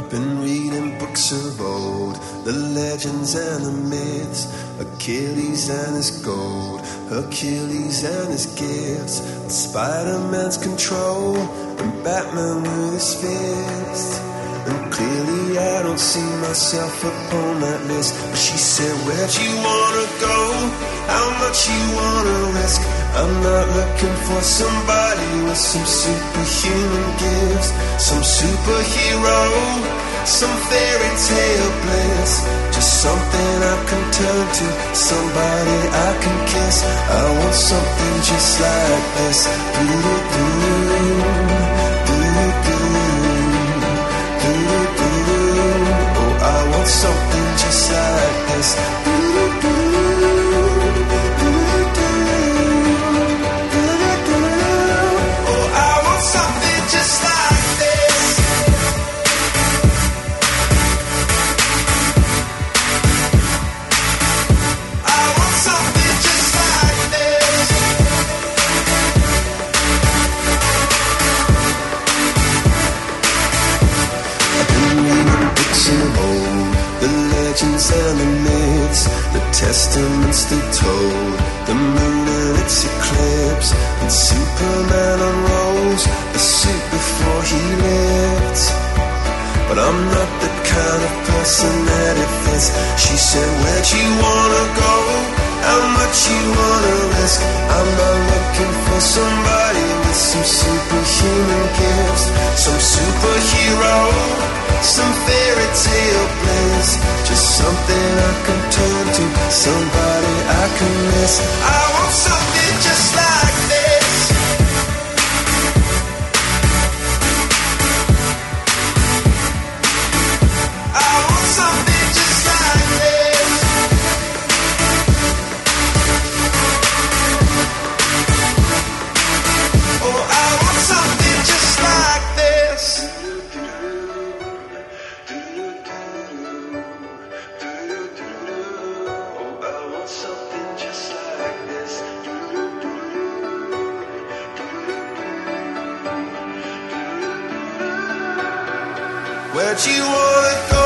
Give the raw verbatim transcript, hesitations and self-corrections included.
Been reading books of old, the legends and the myths, Achilles and his gold, Hercules and his gifts, and Spider-Man's control, and Batman with his fist. And clearly I don't see myself upon that list. But she said, where'd you wanna go? How much you wanna risk? I'm not looking for somebody with some superhuman gifts, some superhero, some fairy tale bliss. Just something I can turn to, somebody I can kiss. I want something just like this. Do-do-do, do-do-do. Oh, I want something just like this. Oh, I want something just like this. I want something just like this. Of old, the legends and the myths, the testaments they told, the moon and its eclipse, and Superman unrolls the suit before he lived. But I'm not the kind of person that it fits. She said, where'd you wanna go? How much you wanna risk? I'm not looking for somebody with some superhuman gifts, some superhero, some fairy tale bliss. Just something I can turn to, somebody I can miss. I want something just like this. I want something just like this. Oh, I want something just like this. Where'd you wanna go?